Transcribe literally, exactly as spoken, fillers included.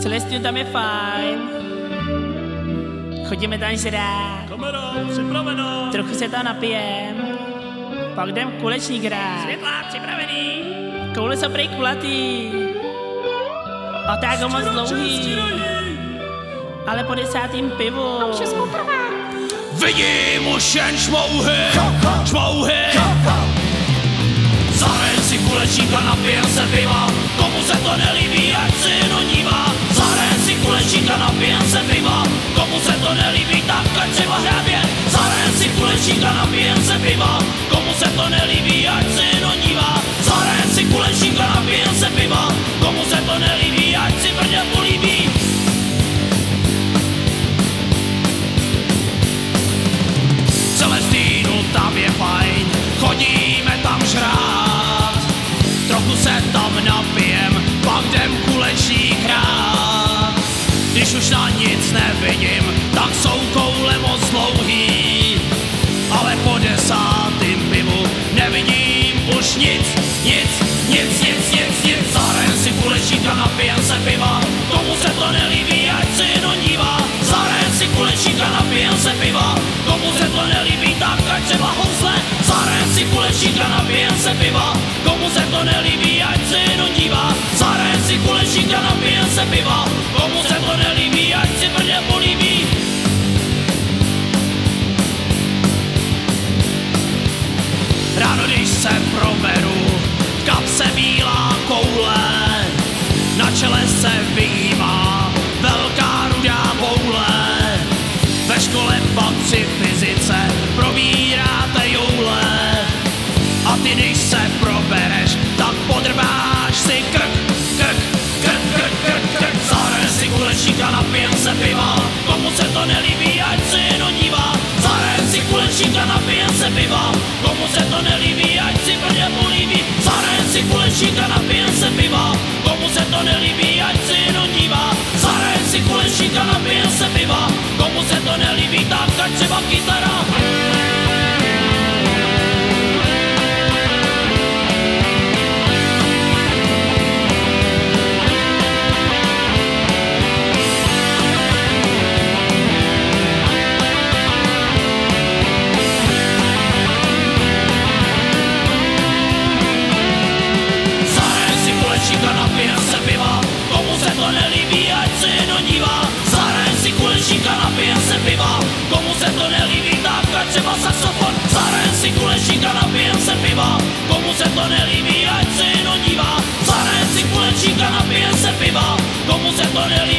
Celestinu, tam je fajn. Chodíme tam žrát. Kamero, připraveno. Trochu se tam napijem. Pak jdem kulečník hrát. Světlá, připravený. Koule jsou prej kulatý. A tak ho moc dlouhý. Ale po desátým pivu. Vidím už jen šmouhy, šmouhy. Zahraj si kulečníka, napijem se piva. Komu se to nelíbí, ať si jenom dívá. Zahraj si kulečníka, napijem se piva. Komu se to nelíbí, tak ať třeba hrábě. Zahraj si kulečníka, napijem se piva. Komu se to nelíbí, ať si jenom dívá. Zahraj si kulečníka, napijem se piva. Komu se to nelíbí, ať si Brně políbí. Celestínu, tam je fajn, chodíme tam žrát. Trochu se tam napijem, pak jdem kulečník hrát. Když už na nic nevidím, tak jsou koule moc dlouhý. Ale po desátým pivu nevidím už nic, nic, nic, nic, nic, nic. Zahrajem si kulečníka, napijem se piva. Komu se to nelíbí, ať si jenom dívá. Zahrajem si kulečníka, napijem se piva. Komu se to nelíbí, tak ať třeba housle. Zahrajem si kulečníka, napijem se piva. Komu se to nelíbí, ať si jenom dívá. Zahrajem si kulečníka, napijem se piva. Komu se to nelíbí, ať si Brně políbí. Ráno, když se proberu, v kapse bílá koule, na čele se vyhývá velká rudá boule. Ve škole pak při fyzice probíráte joule. A ty, když se probereš, tak podrbáš si krk, krk, krk, krk, krk, krk. Zahraj si kulečníka, napijem se piva. Komu se to nelíbí, ať se jenom dívá. Zahraj si kulečníka, napijem se piva. Komu se to nelíbí, ať si Brně políbí. Zahraj si kulečníka, napijem se piva. Komu se to nelíbí, ať si jenom dívá. Zahraj si kulečníka, napijem se piva. Komu se to nelíbí, tak ať třeba kytara. Napijem se piva, komu se to nelíbí, ať se jenom dívá. Zahraj si kulečníka, napijem se piva. Komu se to nelíbí, tak ať třeba saxofon. Zahraj si kulečníka, napijem se piva. Komu se to nelíbí, ať se jenom dívá. Zahraj si kulečníka, napijem se piva. Komu se to nelíbí.